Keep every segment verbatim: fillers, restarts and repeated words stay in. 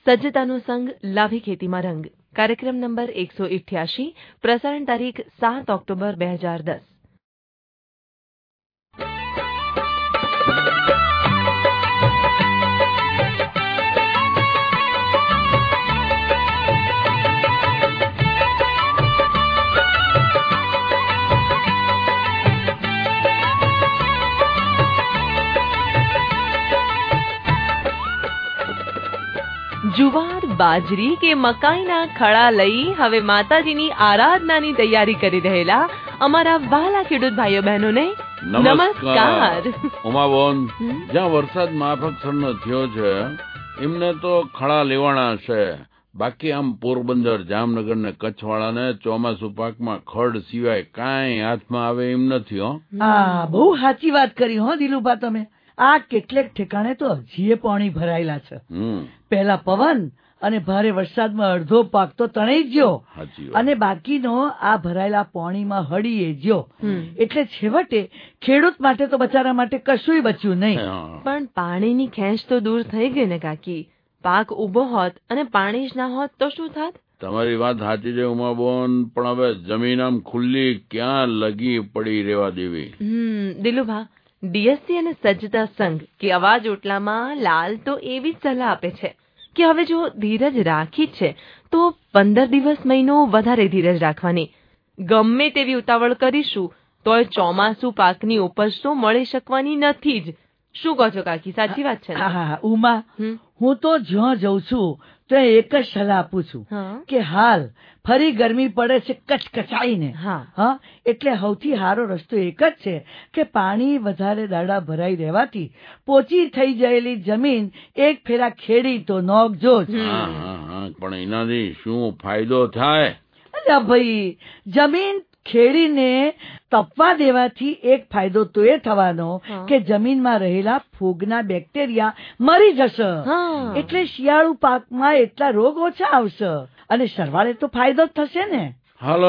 સજ્જતાનો સંગ લાભી ખેતીમાં રંગ કાર્યક્રમ નંબર એકસો ઇઠ્યાસી પ્રસારણ તારીખ સાત ઓક્ટોબર બે હજાર દસ. જુવાર, બાજરી કે મકાઈના ખળા લઈ હવે માતાજીની આરાધનાની તૈયારી કરી રહેલા અમારા વહાલા ખેડૂત ભાઈઓ બહેનોને નમસ્કાર. ઉમાબોન, જ્યાં વરસાદ માફકસરનો થયો છે એમને તો ખળા લેવાના છે. બાકી આમ પોરબંદર, જામનગર ને કચ્છ વાળાને ચોમાસુ પાકમાં ખડ સિવાય કાંઈ હાથમાં આવે એમ નથી. હો, હા, બહુ સાચી વાત કરી હો દિલુભા તમે. આ કેટલેક ઠેકાણે તો હજીએ પાણી ભરાયેલા છે. પહેલા પવન અને ભારે વરસાદમાં અડધો પાક તો તણાઈ ગયો અને બાકીનો આ ભરાયેલા પાણીમાં હળીએ ગયો. એટલે છેવટે ખેડૂત માટે તો બચારા માટે કશુંય બચ્યું નહીં. પણ પાણીની ખેંચ તો દૂર થઈ ગઈ ને કાકી. પાક ઉભો હોત અને પાણી જ ના હોત તો શું થાત? તમારી વાત સાચી છે ઉમાબોન, પણ હવે જમીન આમ ખુલ્લી ક્યાં લગી પડી રહેવા દેવી. હમ દિલુભા, ડીએસસી અને સજ્જતા સંઘ કે અવાજ ઓટલામાં લાલ તો એવી જ સલાહ આપે છે કે હવે જો ધીરજ રાખી છે તો પંદર દિવસ મહિનો વધારે ધીરજ રાખવાની. ગમે તેવી ઉતાવળ કરીશું તોય ચોમાસુ પાકની ઉપજ તો મળી શકવાની નથી જ. શું કહો છો કાકી, સાચી વાત છે ને? હા ઉમા, હું તો જ્યાં જઉં છું તો એક જ સલાહ આપું છું કે હાલ ફરી ગરમી પડે છે કચકચાઈને. હા, એટલે સૌથી સારો રસ્તો એક જ છે કે પાણી વધારે દાડા ભરાઈ રહેવાથી પોચી થઈ ગયેલી જમીન એક ફેરા ખેડી તો નોખજો જ. પણ એનાથી શું ફાયદો થાય? અરે ભાઈ, જમીન ખેડીને તપવા દેવાથી એક ફાયદો તો એ થવાનો કે જમીનમાં રહેલા ફૂગના બેક્ટેરિયા મરી જશે. એટલે શિયાળુ પાકમાં એટલા રોગ ઓછા આવશે અને સરવાળે તો ફાયદો જ થશે ને. હાલો,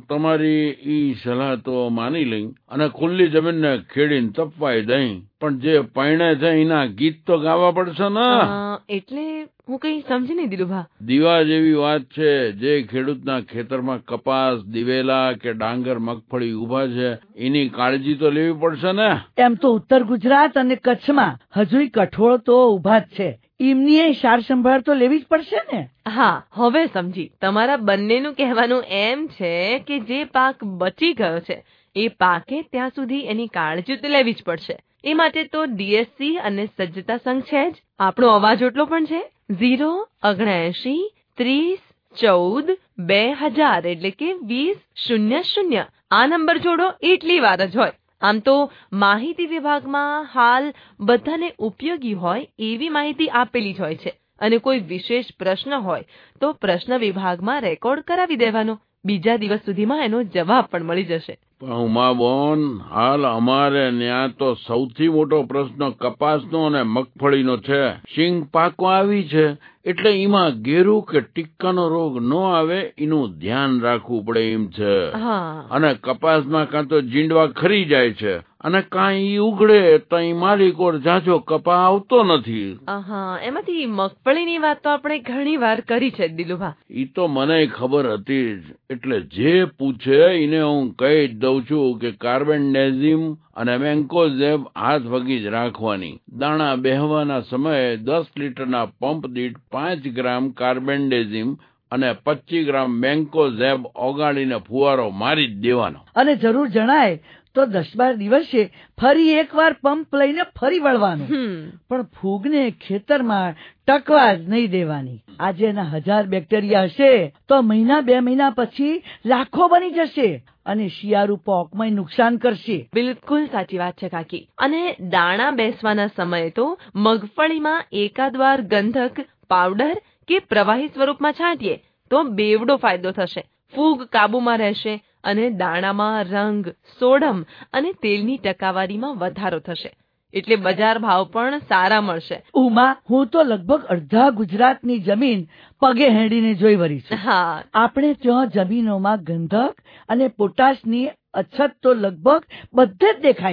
તમારી ઈ સલાહ તો માની લઈ અને ખુલ્લી જમીનને ખેડીને તપવાય દઈ, પણ જે પૈણે છે એના ગીત તો ગાવા પડશે ને. એટલે હું કઈ સમજી નહીં દિલુભા. દીવા જેવી વાત છે. જે ખેડૂતના ખેતરમાં કપાસ, દિવેલા કે ડાંગર, મગફળી ઉભા છે એની કાળજી તો લેવી પડશે ને. એમ તો ઉત્તર ગુજરાત અને કચ્છમાં હજુય કઠોળ તો ઉભા જ છે. એમની સાર સંભાળ તો લેવી જ પડશે ને. હા, હવે સમજી. તમારા બંનેનું કહેવાનું એમ છે કે જે પાક બચી ગયો છે એ પાકે ત્યાં સુધી એની કાળજી તો લેવી જ પડશે. એ માટે તો ડીએસસી અને સજ્જતા સંઘ છે જ. આપણો અવાજ ઓટલો પણ છે ઝીરો ઓગણએંશી ત્રીસ ચૌદ બે હજાર એટલે કે વીસ શૂન્ય શૂન્ય. આ નંબર જોડો એટલી વાર જ હોય. આમ તો માહિતી વિભાગમાં હાલ બધાને ઉપયોગી હોય એવી માહિતી આપેલી જ હોય છે અને કોઈ વિશેષ પ્રશ્ન હોય તો પ્રશ્ન વિભાગમાં રેકોર્ડ કરાવી દેવાનો. બીજા દિવસ સુધીમાં એનો જવાબ પણ મળી જશે. ઉમાબોન, હાલ અમારે ત્યાં તો સૌથી મોટો પ્રશ્ન કપાસનો અને મગફળીનો છે. શીંગ પાકવા આવી છે એટલે એમાં ગેરું કે ટીક્કાનો રોગ ન આવે એનું ધ્યાન રાખવું પડે એમ છે. અને કપાસમાં કાં તો જીંડવા ખરી જાય છે અને કાંઈ ઉગડે તો માલિકો જાજો કપા આવતો નથી. એમાંથી મગફળીની વાત તો આપણે ઘણી વાર કરી છે દિલુભા. ઈ તો મને ખબર હતી જ, એટલે જે પૂછે એને હું કહી જ દઉં છું કે કાર્બેન્ડેઝિમ અને મેન્કોઝેબ હાથ વગી જ રાખવાની. દાણા બેહવાના સમયે દસ લીટરના પંપ દીઠ પાંચ ગ્રામ કાર્બેન્ડેઝિમ અને પચીસ ગ્રામ મેન્કોઝેબ ઓગાળીને ફુવારો મારી જ દેવાનો. અને જરૂર જણાય તો દસ બાર દિવસે ફરી એકવાર પંપ લઈને ફરી વળવાનું. પણ ફૂગને ખેતરમાં ટકવા જ નહીં દેવાની. આજે એના હજાર બેક્ટેરિયા હશે તો મહિના બે મહિના પછી લાખો બની જશે અને શિયાળુ પાકમાં નુકસાન કરશે. બિલકુલ સાચી વાત છે કાકી. અને દાણા બેસવાના સમયે તો મગફળીમાં એકાદ વાર ગંધક પાવડર કે પ્રવાહી સ્વરૂપમાં છાંટીએ તો બેવડો ફાયદો થશે. ફૂગ કાબુમાં રહેશે અને દાણામાં રંગ, સોડમ અને તેલની ટકાવારીમાં વધારો થશે. એટલે બજાર ભાવ પણ સારા મળશે. ઉમા, હું તો લગભગ અડધા ગુજરાતની જમીન પગે હેડીને જોઈ વળી છું. હા, આપણે ત્યાં જમીનોમાં ગંધક અને પોટાશની અછત તો લગભગ બધે જ દેખાય છે.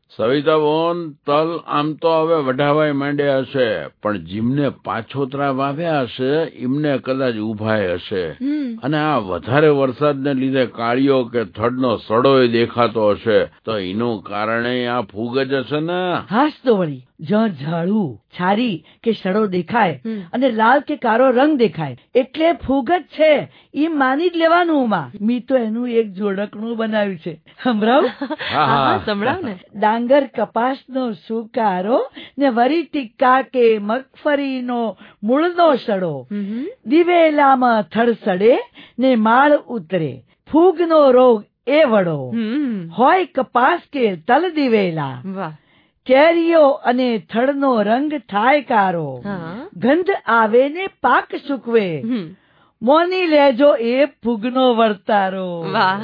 સવિતા બોન, તલ આમ તો હવે વઢાવાય માંડ્યા હશે, પણ જીમને પાછોતરા વાવ્યા હશે એમને કદાચ ઉભાય હશે, અને આ વધારે વરસાદને લીધે કાળિયો કે થડનો સડોય દેખાતો હશે, તો એનું કારણે આ ફૂગ જ હશે ને? હાસ તો વળી, જ્યાં ઝાડું, છારી કે સડો દેખાય અને લાલ કે કાળો રંગ દેખાય એટલે ફૂગ જ છે એ માની જ લેવાનું. ઉમા, મી તો એનું એક જોડકણું બનાવ્યું છે, સંભળાવું? સંભળાવ ને. ડાંગર કપાસનો સુકારો ને વરી ટીકા કે મગફળીનો મૂળનો સડો, દિવેલામાં થડ સડે ને માળ ઉતરે, ફૂગનો રોગ એ વડો, હોય કપાસ કે તલ દિવેલા, કેરીઓ અને થડનો રંગ થાય કારો, ગંધ આવે ને પાક સુકવે, મોની લેજો એ ફૂગનો વર્તારો. વાહ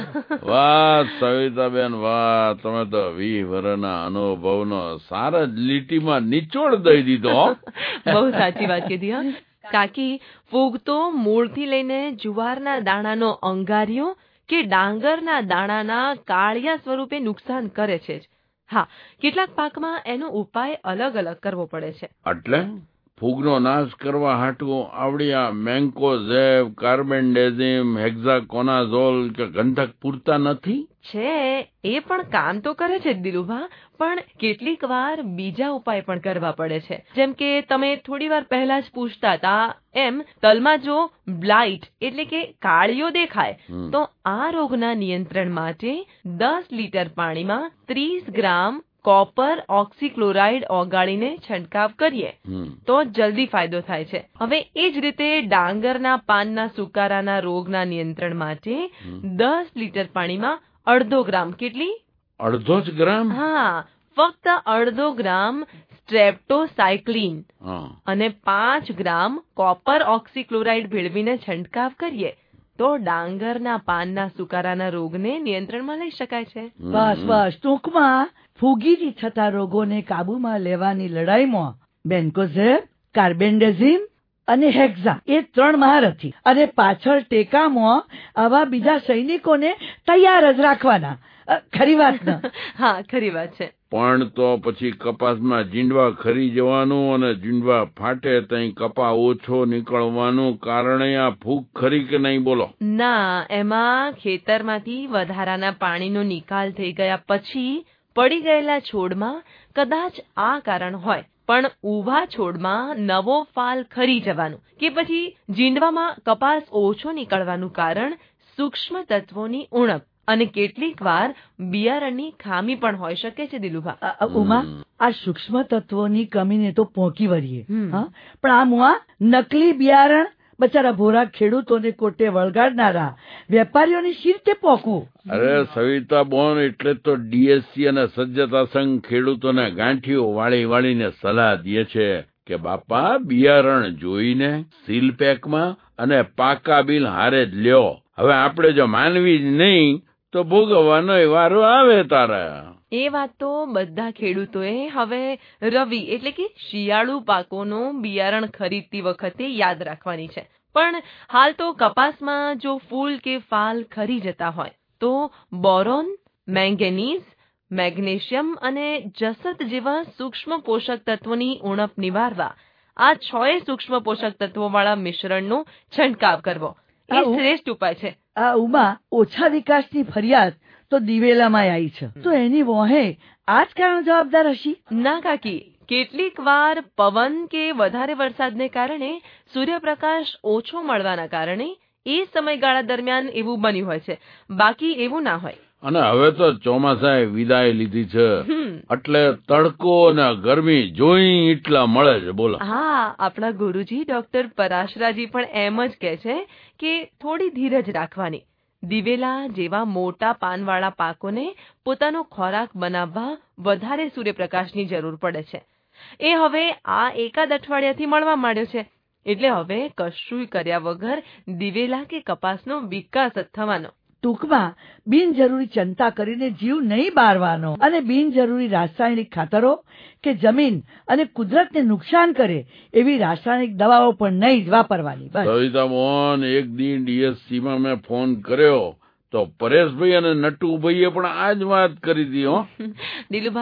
વાહ સવિતાબેન, વાહ, તમે તો વી વર્ષના અનુભવનો સારા જ લીટીમાં નિચોડ દઈ દીધો. બહુ સાચી વાત કીધી. કાકી, ફૂગ તો મૂળથી લઈને જુવારના દાણાનો અંગારિયો કે ડાંગરના દાણાના કાળિયા સ્વરૂપે નુકસાન કરે છે જ. હા, કેટલાક પાકમાં એનો ઉપાય અલગ અલગ કરવો પડે છે. એટલે ફૂગનો નાશ કરવા હાટું આવડિયા મેન્કોઝેબ, કાર્બેન્ડેઝિમ, હેક્ઝાકોનાઝોલ કે ગંધક પૂરતા નથી? છે, એ પણ કામ તો કરે છે દિલુભા, પણ કેટલીક વાર બીજા ઉપાય પણ કરવા પડે છે. જેમ કે તમે થોડી વાર પહેલા જ પૂછતા હતા એમ, તલમાં જો બ્લાઇટ એટલે કે કાળિયો દેખાય તો આ રોગના નિયંત્રણ માટે દસ લીટર પાણીમાં ત્રીસ ગ્રામ કોપર ઓક્સીક્લોરાઇડ ઓગાળીને છંટકાવ કરીએ તો જલ્દી ફાયદો થાય છે. હવે એ જ રીતે ડાંગરના પાનના સુકારાના રોગના નિયંત્રણ માટે દસ લીટર પાણીમાં અડધો ગ્રામ, કેટલી? અડધો જ ગ્રામ? હા, ફક્ત અડધો ગ્રામ સ્ટ્રેપ્ટોસાયક્લિન અને પાંચ ગ્રામ કોપર ઓક્સીક્લોરાઇડ ભેળવીને છંટકાવ કરીએ તો ડાંગરના પાનના સુકારાના રોગને નિયંત્રણમાં લઈ શકાય છે. બસ બસ, ટૂંકમાં ફૂગીથી થતા રોગોને કાબુમાં લેવાની લડાઈમાં બેન્કોઝેબ, કાર્બેન્ડેઝિમ અને હેક્ઝા એ ત્રણ મહારથી, અને પાછળ ટેકામાં આવા બીજા સૈનિકોને તૈયાર જ રાખવાના. ખરી વાત ને? હા, ખરી વાત છે. પણ તો પછી કપાસમાં જીંડવા ખરી જવાનું અને જીંડવા ફાટે તઈ કપા ઓછો નીકળવાનું કારણે આ ફૂગ ખરી કે નહીં? બોલો. ના, એમાં ખેતરમાંથી વધારાના પાણીનો નિકાલ થઈ ગયા પછી પડી ગયેલા છોડમાં કદાચ આ કારણ હોય, પણ ઊભા છોડમાં નવો ફાલ ખરી જવાનું કે પછી જીંડવામાં કપાસ ઓછો નીકળવાનું કારણ સૂક્ષ્મ તત્વોની ઉણપ અને કેટલીક વાર બિયારણની ખામી પણ હોઈ શકે છે. દિલુભા, ઉમા, આ સૂક્ષ્મ તત્વોની કમીને તો પહોંચી વળીએ, પણ આ મુઆ નકલી બિયારણ બચારા ભોરા ખેડૂતોને કોટે વળગાડનારા વેપારીઓની શી રીતે પોકવું? અરે સવિતા બોન, એટલે તો ડીએસસી અને સજ્જતા સંઘ ખેડૂતોને ગાંઠીઓ વાળી વાળીને સલાહ દે છે કે બાપા, બિયારણ જોઈને સીલ પેકમાં અને પાકા બિલ હારે જ લ્યો. હવે આપણે જો માનવી જ નહીં તો ભોગવવાનો વારો આવે તારા. એ વાત તો બધા ખેડૂતોએ હવે રવિ એટલે કે શિયાળુ પાકોનું બિયારણ ખરીદતી વખતે યાદ રાખવાની છે. પણ હાલ તો કપાસમાં જો ફૂલ કે ફાલ ખરી જતા હોય તો બોરોન, મેંગેનીઝ, મેગ્નેશિયમ અને જસત જેવા સૂક્ષ્મ પોષક તત્વોની ઉણપ નિવારવા આ છ સૂક્ષ્મ પોષક તત્વોવાળા મિશ્રણનો છંટકાવ કરવો એ શ્રેષ્ઠ ઉપાય છે. આ ઉમા, ઓછા વિકાસની ફરિયાદ તો દિવેલામાં આવી છે, તો એની વોહે આ જ કારણ જવાબદાર હશી? ના કાકી, કેટલીક વાર પવન કે વધારે વરસાદને કારણે સૂર્યપ્રકાશ ઓછો મળવાના કારણે એ સમયગાળા દરમિયાન એવું બન્યું હોય છે, બાકી એવું ના હોય. અને હવે તો ચોમાસાએ વિદાય લીધી છે, એટલે તડકો ને ગરમી જોઈ એટલા મળે છે. બોલો. હા, આપણા ગુરુજી ડોક્ટર પરાશરાજી પણ એમ જ કહે છે કે થોડી ધીરજ રાખવાની. દિવેલા જેવા મોટા પાનવાળા પાકોને પોતાનો ખોરાક બનાવવા વધારે સૂર્યપ્રકાશની જરૂર પડે છે. એ હવે આ એકાદ અઠવાડિયાથી મળવા માંડ્યો છે, એટલે હવે કશુંય કર્યા વગર દિવેલા કે કપાસનો વિકાસ જ થવાનો. ટૂંકમાં બિનજરૂરી ચિંતા કરીને જીવ નહીં બાળવાનો અને બિનજરૂરી રાસાયણિક ખાતરો કે જમીન અને કુદરતને નુકસાન કરે એવી રાસાયણિક દવાઓ પણ નહીં જ વાપરવાની. સવિતા મોહન, એક દિન ડીએસસીમાં મેં ફોન કર્યો તો પરેશભાઈ અને નટુભાઈએ પણ આ જ વાત કરી હતી. હો દિલુભા,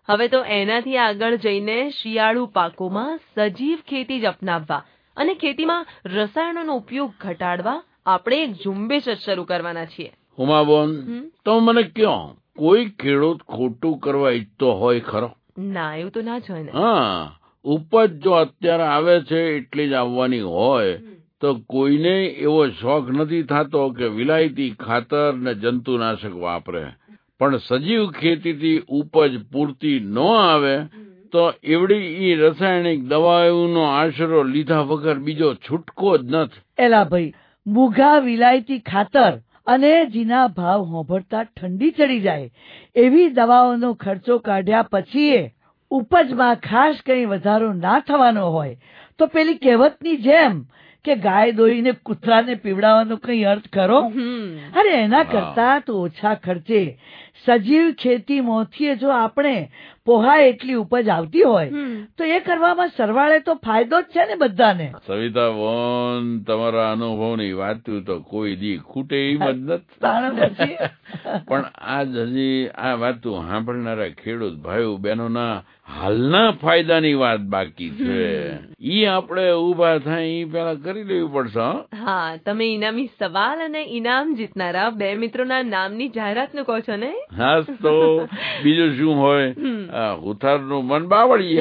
હવે તો એનાથી આગળ જઈને શિયાળુ પાકોમાં સજીવ ખેતી જ અપનાવવા અને ખેતીમાં રસાયણોનો ઉપયોગ ઘટાડવા આપણે એક ઝુંબેશ જ શરૂ કરવાના છીએ. ઉમાબોન, તો મને કહો, કોઈ ખેડૂત ખોટું કરવા ઈચ્છતો હોય ખરો? ના, એવું તો ના જ હોય ને. હા, ઉપજ જો અત્યારે આવે છે એટલી જ આવવાની હોય તો કોઈને એવો શોખ નથી થતો કે વિલાયતી ખાતર ને જંતુનાશક વાપરે. પણ સજીવ ખેતીથી ઉપજ પૂરતી ન આવે તો એવડી ઈ રાસાયણિક દવાઓનો આશરો લીધા વગર બીજો છૂટકો જ નથી. એલા ભાઈ, મૂઘા વિલાયતી ખાતર અને જીના ભાવ હોંભળતા ઠંડી ચડી જાય એવી દવાઓનો ખર્ચો કાઢ્યા પછી ઉપજમાં ખાસ કઈ વધારો ના થવાનો હોય તો પેલી કહેવતની જેમ કે ગાય દોઈને કૂતરાને પીવડાવવાનો કઈ અર્થ ખરો? અરે એના કરતા તો ઓછા ખર્ચે સજીવ ખેતી માંથી જો આપણે પોહાય એટલી ઉપજ આવતી હોય તો એ કરવામાં સરવાળે તો ફાયદો જ છે ને બધાને. સવિતા બોન, તમારા અનુભવની વાત તો કોઈ દી ખૂટે એમ જ નથી. પણ આજ હજી આ વાતો સાંભળનારા ખેડૂત ભાઈઓ બહેનોના હાલના ફાયદાની વાત બાકી છે. ઈ આપણે ઉભા થાય ઈ પેલા કરી લેવી પડશે. હા, તમે ઇનામી સવાલ અને ઇનામ જીતનારા બે મિત્રોના નામની જાહેરાત નું કહો છો ને? હા, તો બીજું શું હોય, ઉતારનું મન બાવળીએ.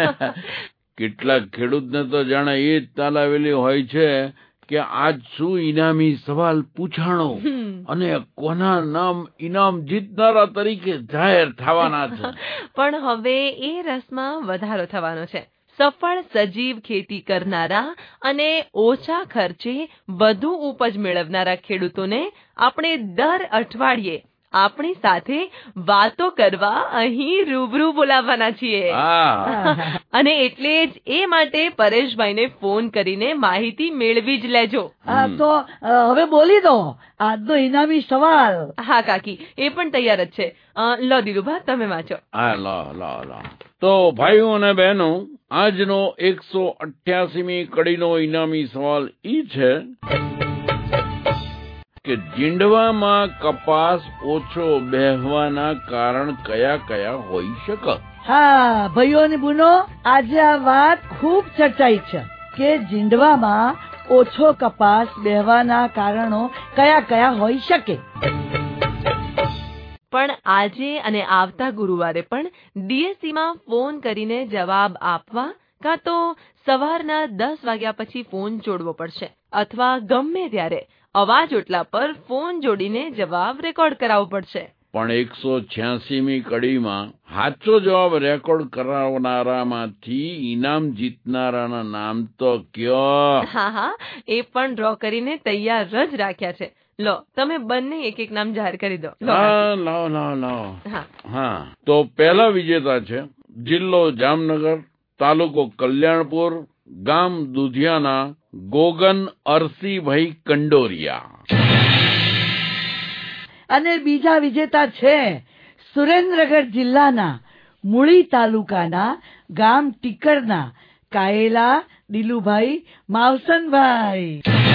કેટલાક ખેડૂતને તો જાણે એ જ તાલાવેલી હોય છે કે આજ શું ઇનામી સવાલ પૂછાણો અને કોના નામ ઇનામ જીતનારા તરીકે જાહેર થવાના છે. પણ હવે એ રસમાં વધારો થવાનો છે. સફળ સજીવ ખેતી કરનારા અને ઓછા ખર્ચે વધુ ઉપજ મેળવનારા ખેડૂતોને આપણે દર અઠવાડિયે આપણી સાથે વાતો કરવા અહીં રૂબરૂ બોલાવવાના છીએ. અને એટલે જ એ માટે પરેશભાઈને ફોન કરીને માહિતી મેળવી જ લેજો. હા, તો હવે બોલી દો આજનો ઇનામી સવાલ. હા કાકી, એ પણ તૈયાર જ છે. લો દિલુભા, તમે વાંચો. હા, લો લો લો તો ભાઈઓ અને બહેનો, આજનો એકસો અઠ્યાસીમી કડીનો ઇનામી સવાલ ઈ છે કે જીંડવામાં કપાસ ઓછો બેહવાના કારણ કયા કયા હોઈ શકે? હા ભાઈઓ અને બહેનો, આજે આ વાત ખૂબ ચર્ચાઈ છે કે જીંડવામાં ઓછો કપાસ બેહવાના કારણો કયા કયા હોઈ શકે. પણ આજે અને આવતા ગુરુવારે પણ ડીએસસી માં ફોન કરીને જવાબ આપવા કાં તો સવારના દસ વાગ્યા પછી ફોન જોડવો પડશે અથવા ગમે ત્યારે અવાજ ઓટલા પર ફોન જોડીને જવાબ રેકોર્ડ કરાવવો પડશે. પણ એકસો છ્યાસીમી કડીમાં સાચો જવાબ રેકોર્ડ કરાવનારામાંથી ઇનામ જીતનારાના નામ તો કયો? હા હા, એ પણ ડ્રો કરીને તૈયાર જ રાખ્યા છે. લો, તમે બંને એક એક નામ જાહેર કરી દો. લાવ લાવ લાવ. હા, તો પહેલા વિજેતા છે જિલ્લો જામનગર, તાલુકો કલ્યાણપુર, ગામ દુધિયાના ગોગન અરસીભાઈ કંડોરિયા. અને બીજા વિજેતા છે સુરેન્દ્રનગર જિલ્લાના મૂળી તાલુકાના ગામ ટીકરના કાયેલા દિલુભાઈ માવસનભાઈ.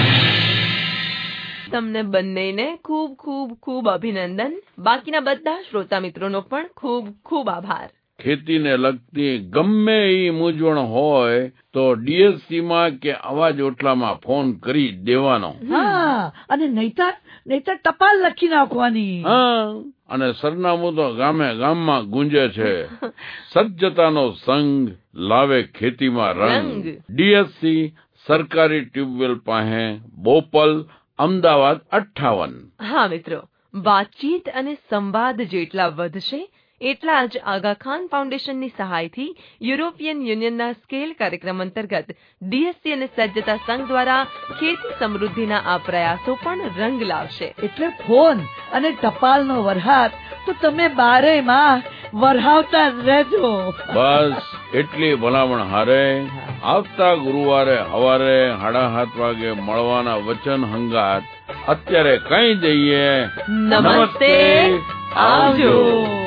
તમને બંનેને ખૂબ ખૂબ ખૂબ અભિનંદન. બાકીના બધા શ્રોતા મિત્રોનો પણ ખૂબ ખૂબ આભાર. ખેતીને લગતી ગમે એ મૂંઝવણ હોય તો ડીએસસી માં કે અવાજ ઓટલામાં ફોન કરી દેવાનો. હા, અને નહીતર નહીતર ટપાલ લખી નાખવાની. હા, અને સરનામું તો ગામે ગામમાં ગુંજે છે. સજ્જતાનો સંગ લાવે ખેતીમાં રંગ. ડીએસસી સરકારી ટ્યુબવેલ પાસે, બોપલ, અમદાવાદ અઠ્ઠાવન. હા મિત્રો, વાતચીત અને સંવાદ જેટલા વધશે એટલા જ આગા ખાન ફાઉન્ડેશનની સહાયથી યુરોપિયન યુનિયનના સ્કેલ કાર્યક્રમ અંતર્ગત ડીએસસી અને સજ્જતા સંઘ દ્વારા ખેતી સમૃદ્ધિના આ પ્રયાસો પણ રંગ લાવશે. એટલે ફોન અને ટપાલનો વરહાદ તો તમે બારે માસ વરહાવતા જ રહેજો. બસ એટલી ભલામણ હારે આવતા ગુરુવારે સવારે સાડા સાત વાગે મળવાના વચન હંગાત અત્યારે કઈ દઈએ. નમસ્તે, આવજો.